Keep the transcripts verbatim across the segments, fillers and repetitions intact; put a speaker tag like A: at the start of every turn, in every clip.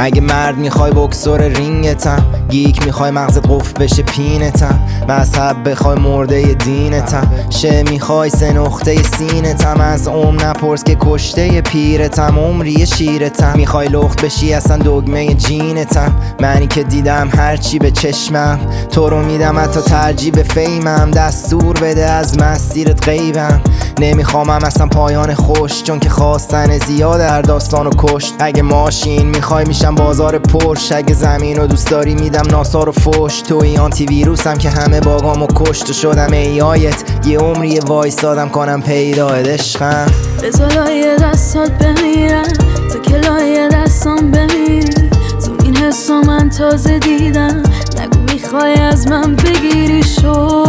A: اگه مرد میخوای بکسور رینگتم، گیک میخوای مغزت قفل بشه پینتم، مذهب بخوای مرده دینتم، شه میخوای سه نقطه سینتم، از عمر نپرس که کشته پیرتم، عمری شیرتم، میخوای لخت بشی اصلا دگمه جینتم، منی که دیدم هرچی به چشمم، تو رو میدم حتی ترجیح به فیمم، دستور بده از مسیرت غیبم، نمیخوامم اصلا پایان خوش، چون که خواستن زیاد در داستانو کشت. اگه ماشین میخوای میشم بازار پرش، اگه زمین رو دوست داری میدم ناسا رو فوش، توی آنتی ویروسم که همه باگامو کشت و شدم ای آیت، یه عمری وایستادم کنم پیدایت عشقم.
B: بذار لایه دستات بمیرم تا که لایه دستام بمیری، تو این حسا من تازه دیدم، نگو میخوای از من بگیری شو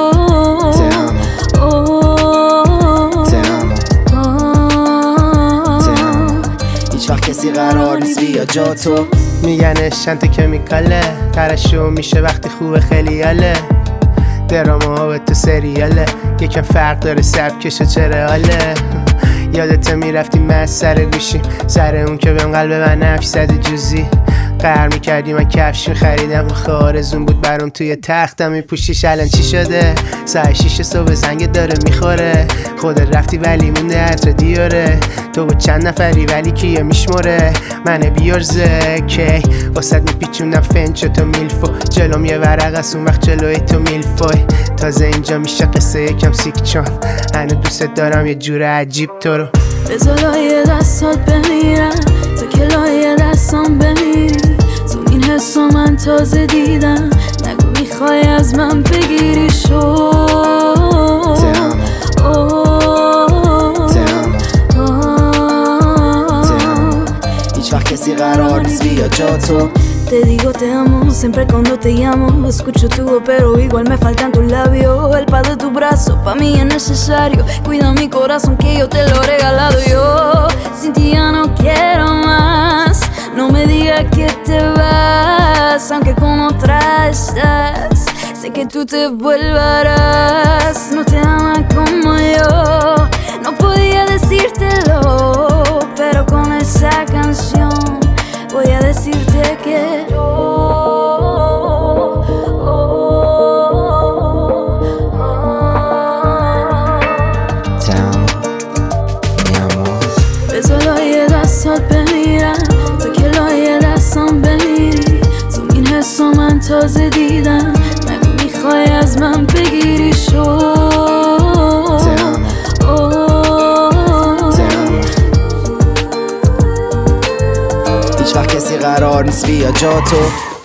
A: کسی قرار نیست بیا جا تو.
C: میگن اشنت کمیکاله، ترشو میشه وقتی خوبه خیلی حاله، دراما ها به تو سریاله، یکم فرق داره سبکش و چرا حاله. یادت میرفتی من سر گوشیم، سر اون که بهم قلب من نفش زده جوزی، قهر میکردی من کفش میخریدم، آخه آرزون بود برام توی تختم میپوشیش. الان چی شده؟ ساعت شیش صبح زنگ داره میخوره، خودت رفتی ولی مونده عطر دیاره، تو با چند نفری ولی کیه میشمره، من بیارزه کی واسد میپیچوندم فنچ تو میلفو، جلوم یه ورق از اون وقت جلوی تو میلفوی، تازه اینجا میشه قصه یکم سیک، چون هنو دوست دارم یه جور عجیب تو رو.
B: بذار لایه دستات بمیرم تا که لایه دستام بمیری، تو این حسا من تازه دیدم، نگو میخوای از من بگیری شو
A: هیچ وقت کسی قرار نیست بیا جا تو.
B: Te digo te amo, siempre cuando te llamo escucho tu voz pero igual me faltan tus labios, el paz de tu brazo pa' mí es necesario, cuida mi corazón que yo te lo he regalado yo, sin ti ya no quiero más, no me digas que te vas, aunque con otra estás, sé que tú te vuelvarás, no te amas como yo, no podía decírtelo, pero con esa canción voy a decirte que yo
A: te amo, mi amor.
B: بذار لایه دستات بمیرم تا که لایه دستام بمیری، تو این حسا من تازه دیدم، نگو میخوای از من بگیری شو
A: هیچ وقت کسی قرار نیست بیا جا تو.